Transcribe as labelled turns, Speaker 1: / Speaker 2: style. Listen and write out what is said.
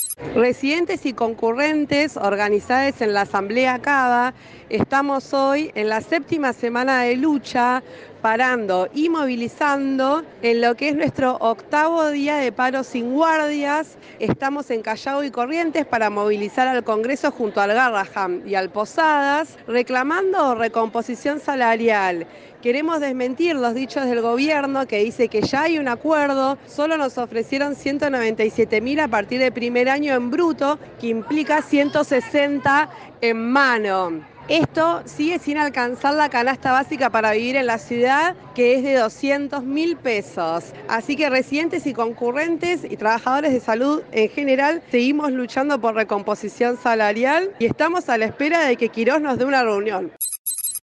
Speaker 1: Residentes y concurrentes organizados en la Asamblea CABA, estamos hoy en la séptima semana de lucha, parando y movilizando en lo que es nuestro octavo día de paro sin guardias. Estamos en Callao y Corrientes para movilizar al Congreso junto al Garraham y al Posadas, reclamando recomposición salarial. Queremos desmentir los dichos del gobierno que dice que ya hay un acuerdo, solo nos ofrecieron 197.000 a partir del primer año en bruto, que implica 160 en mano. Esto sigue sin alcanzar la canasta básica para vivir en la ciudad, que es de 200.000 pesos. Así que residentes y concurrentes y trabajadores de salud en general seguimos luchando por recomposición salarial y estamos a la espera de que Quirós nos dé una reunión.